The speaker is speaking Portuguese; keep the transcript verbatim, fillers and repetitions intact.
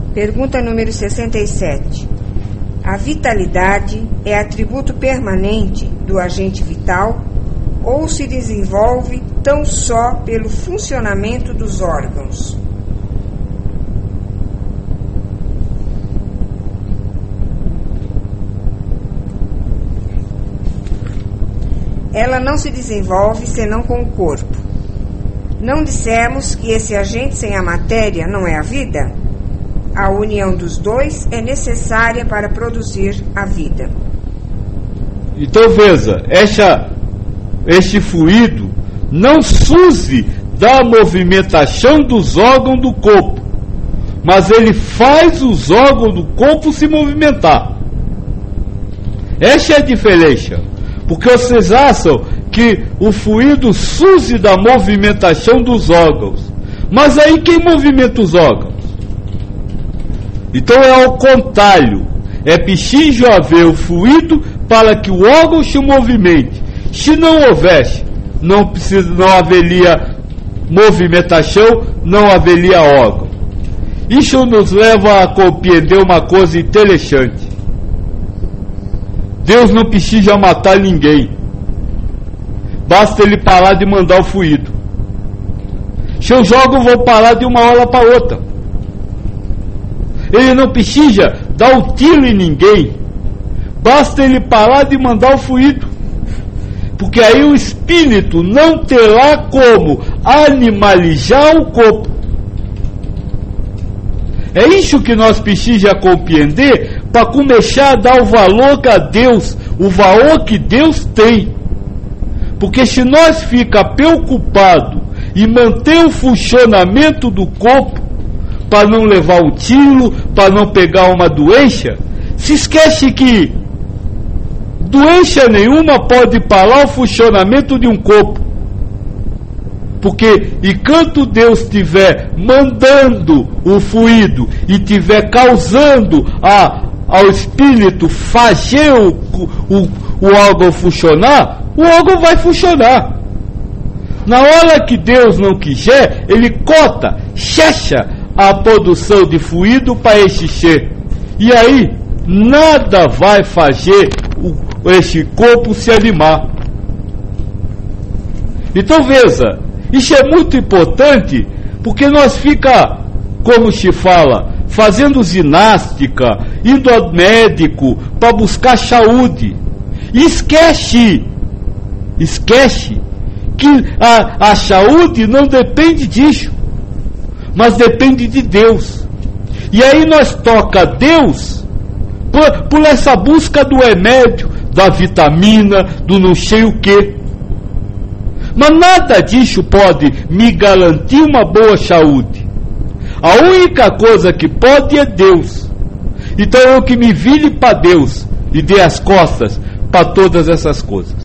Pergunta número sessenta e sete. A vitalidade é atributo permanente do agente vital ou se desenvolve tão só pelo funcionamento dos órgãos? Ela não se desenvolve senão com o corpo. Não dissemos que esse agente sem a matéria não é a vida? A união dos dois é necessária para produzir a vida. Então veja, esta, este fluido não surge da movimentação dos órgãos do corpo, mas ele faz os órgãos do corpo se movimentar. Esta é a diferença. Porque vocês acham que o fluido surge da movimentação dos órgãos. Mas aí quem movimenta os órgãos? Então é ao contrário. É preciso haver o fluido para que o órgão se movimente. Se não houvesse, não, precisa, não haveria movimentação, não haveria órgão. Isso nos leva a compreender uma coisa interessante. Deus não precisa matar ninguém. Basta ele parar de mandar o fluido. Seus órgãos vão parar de uma hora para outra. Ele não precisa dar o tiro em ninguém. Basta ele parar de mandar o fluido. Porque aí o espírito não terá como animalizar o corpo. É isso que nós precisamos compreender para começar a dar o valor a Deus, o valor que Deus tem. Porque se nós fica preocupado em manter o funcionamento do corpo, para não levar o tiro, para não pegar uma doença, se esquece que doença nenhuma pode parar o funcionamento de um corpo. Porque enquanto Deus estiver mandando o fluido e estiver causando a, ao espírito fazer o, o, o órgão funcionar, o órgão vai funcionar. Na hora que Deus não quiser, ele corta, fecha a produção de fluido para esse ser. E aí, nada vai fazer o, esse corpo se animar. Então veja, isso é muito importante, porque nós fica, como se fala, fazendo ginástica, indo ao médico para buscar saúde. E esquece, esquece que a, a saúde não depende disso, mas depende de Deus. E aí nós toca Deus por, por essa busca do remédio, da vitamina, do não sei o que. Mas nada disso pode me garantir uma boa saúde. A única coisa que pode é Deus. Então eu que me vire para Deus e dê as costas para todas essas coisas.